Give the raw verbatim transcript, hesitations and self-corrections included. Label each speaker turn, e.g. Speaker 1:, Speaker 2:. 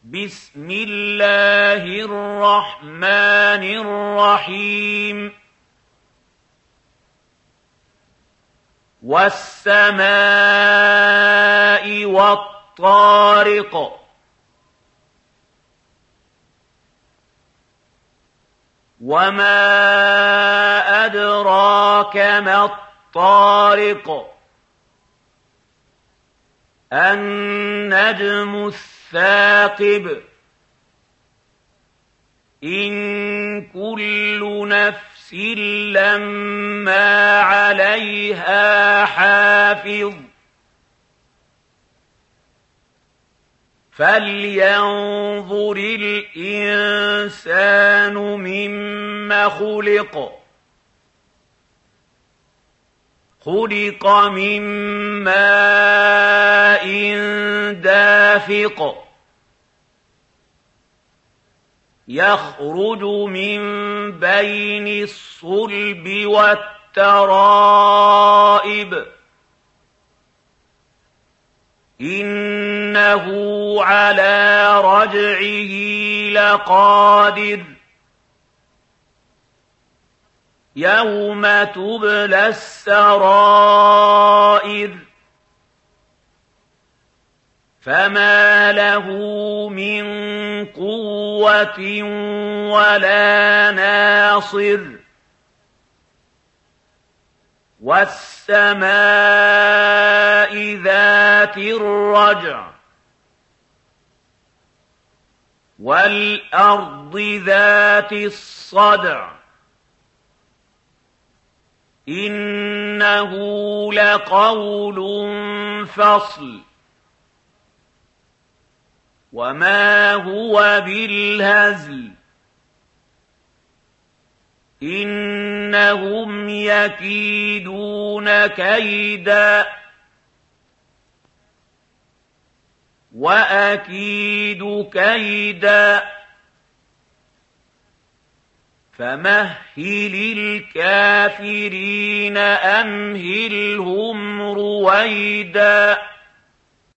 Speaker 1: بسم الله الرحمن الرحيم والسماء والطارق وما أدراك ما الطارق النجم الثاقب إن كل نفس لما عليها حافظ فلينظر الإنسان مما خلق خلق من ماء دافق يخرج من بين الصلب والترائب إنه على رجعه لقادر يوم تبلى السرائر فما له من قوة ولا ناصر والسماء ذات الرجع والأرض ذات الصدع إنه لقول فصل وما هو بالهزل إنهم يكيدون كيدا وأكيد كيدا فمهل الكافرين أمهلهم رويدا